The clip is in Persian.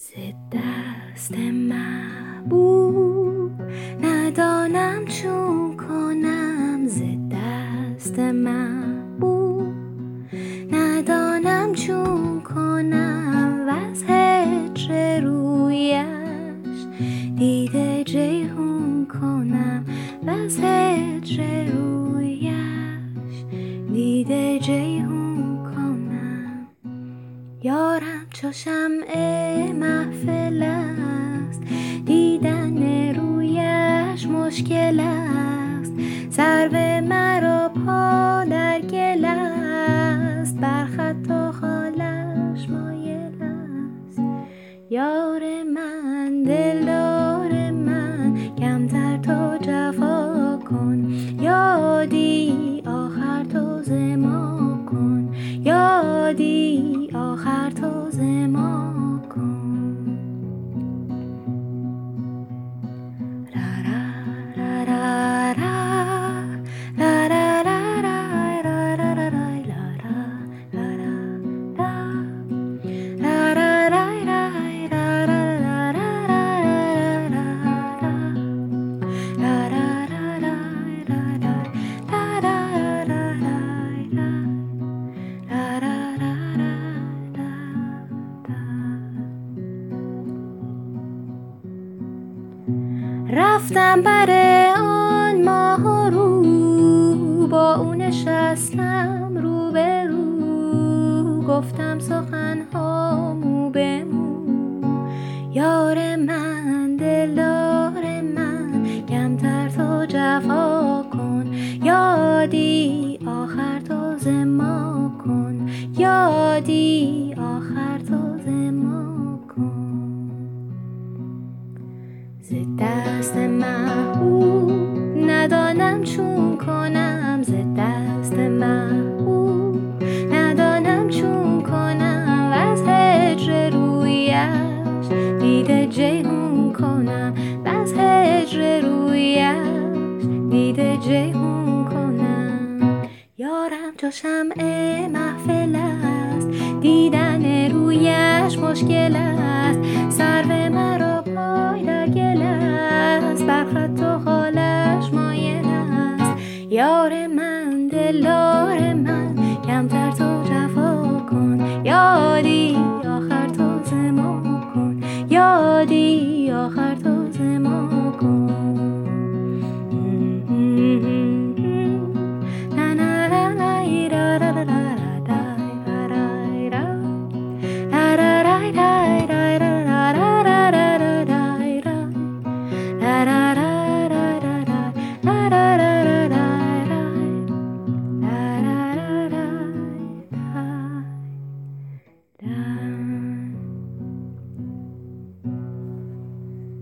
ز دست محبوب ندانم چون کنم، ز دست محبوب ندانم چون کنم، وز هجر رویش دیده جیحون کنم، وز هجر رویش دیده جیحون کنم. یارم چو شمع محفل است، دیدن رویش مشکل است، سرو مرا پا در گل است، بر خط و خالش مایل است. یار من دلدار من، کمتر تو جفا کن، یادی آخر تو ز ما کن، یادی آخر تو ز ما کن. رفتم بر آن ماه رو، با او نشستم رو به رو، گفتم سخنها مو به مو. یار من دلدار من، کمتر تو جفا کن، یادی آخر تو ز ما کن، یادی آخر تو ز ما کن. ز دست محبوب ندانم چون کنم، ز دست محبوب ندانم چون کنم، وز هجر رویش دیده جیحون کنم، وز هجر رویش دیده جیحون کنم. یارم چو شمع محفل است، دیدن رویش مشکل است، سرو مرا پای در گل است، بر خط و